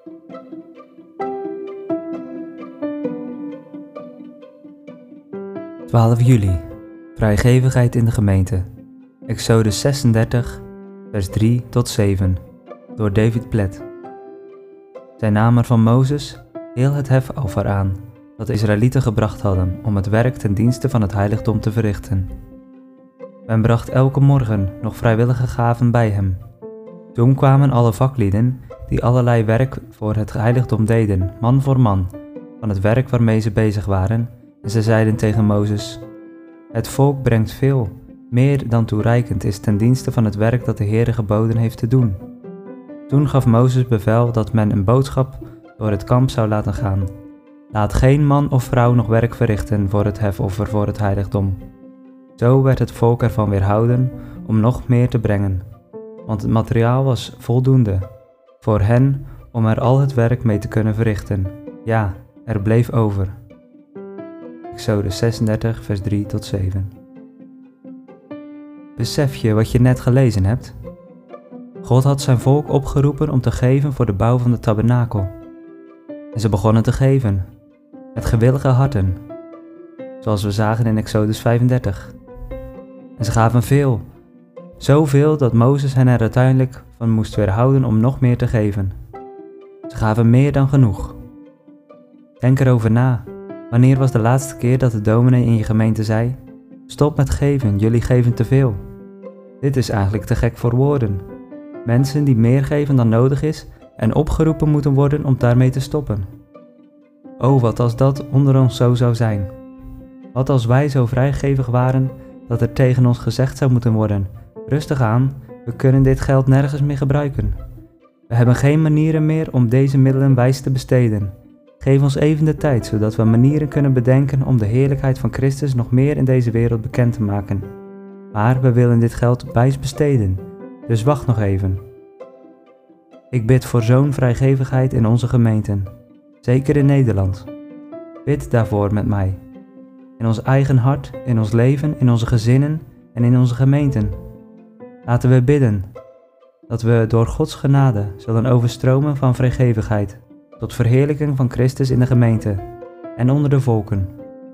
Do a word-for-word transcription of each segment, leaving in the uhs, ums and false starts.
twaalf juli. Vrijgevigheid in de gemeente. Exodus zesendertig, vers drie tot zeven. Door David Platt. Zij namen van Mozes heel het hefoffer aan, dat de Israëlieten gebracht hadden, om het werk ten dienste van het heiligdom te verrichten. Men bracht elke morgen nog vrijwillige gaven bij hem. Toen kwamen alle vaklieden, die allerlei werk voor het heiligdom deden, man voor man, van het werk waarmee ze bezig waren, en ze zeiden tegen Mozes: Het volk brengt veel, meer dan toereikend is ten dienste van het werk dat de Heere geboden heeft te doen. Toen gaf Mozes bevel dat men een boodschap door het kamp zou laten gaan. Laat geen man of vrouw nog werk verrichten voor het hefoffer voor het heiligdom. Zo werd het volk ervan weerhouden om nog meer te brengen, want het materiaal was voldoende voor hen om er al het werk mee te kunnen verrichten. Ja, er bleef over. Exodus zesendertig, vers drie tot zeven. Besef je wat je net gelezen hebt? God had zijn volk opgeroepen om te geven voor de bouw van de tabernakel. En ze begonnen te geven, met gewillige harten, zoals we zagen in Exodus vijfendertig. En ze gaven veel, zoveel dat Mozes hen er uiteindelijk van moest weerhouden om nog meer te geven. Ze gaven meer dan genoeg. Denk erover na. Wanneer was de laatste keer dat de dominee in je gemeente zei: Stop met geven, jullie geven te veel. Dit is eigenlijk te gek voor woorden. Mensen die meer geven dan nodig is en opgeroepen moeten worden om daarmee te stoppen. Oh, wat als dat onder ons zo zou zijn. Wat als wij zo vrijgevig waren dat er tegen ons gezegd zou moeten worden: Rustig aan, we kunnen dit geld nergens meer gebruiken. We hebben geen manieren meer om deze middelen wijs te besteden. Geef ons even de tijd, zodat we manieren kunnen bedenken om de heerlijkheid van Christus nog meer in deze wereld bekend te maken. Maar we willen dit geld wijs besteden, dus wacht nog even. Ik bid voor zo'n vrijgevigheid in onze gemeenten, zeker in Nederland. Bid daarvoor met mij. In ons eigen hart, in ons leven, in onze gezinnen en in onze gemeenten. Laten we bidden dat we door Gods genade zullen overstromen van vrijgevigheid, tot verheerlijking van Christus in de gemeente en onder de volken.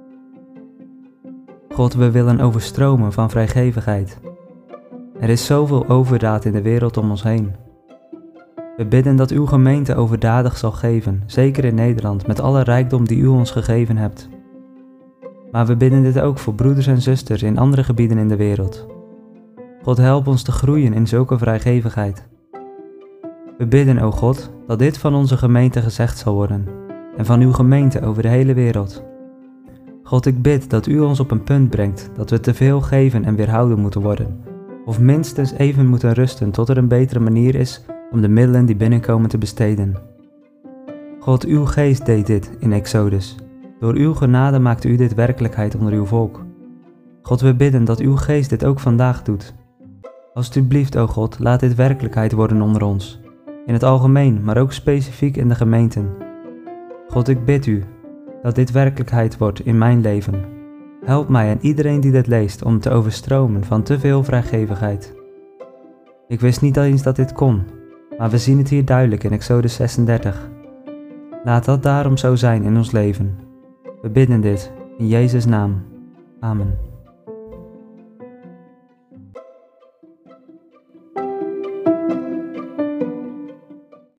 God, we willen overstromen van vrijgevigheid. Er is zoveel overdaad in de wereld om ons heen. We bidden dat uw gemeente overdadig zal geven, zeker in Nederland, met alle rijkdom die u ons gegeven hebt. Maar we bidden dit ook voor broeders en zusters in andere gebieden in de wereld. God, help ons te groeien in zulke vrijgevigheid. We bidden, o God, dat dit van onze gemeente gezegd zal worden, en van uw gemeente over de hele wereld. God, ik bid dat u ons op een punt brengt dat we te veel geven en weerhouden moeten worden, of minstens even moeten rusten tot er een betere manier is om de middelen die binnenkomen te besteden. God, uw geest deed dit in Exodus. Door uw genade maakte u dit werkelijkheid onder uw volk. God, we bidden dat uw geest dit ook vandaag doet. Alsjeblieft, o God, laat dit werkelijkheid worden onder ons. In het algemeen, maar ook specifiek in de gemeenten. God, ik bid u dat dit werkelijkheid wordt in mijn leven. Help mij en iedereen die dit leest om te overstromen van te veel vrijgevigheid. Ik wist niet eens dat dit kon, maar we zien het hier duidelijk in Exodus zesendertig. Laat dat daarom zo zijn in ons leven. We bidden dit in Jezus' naam. Amen.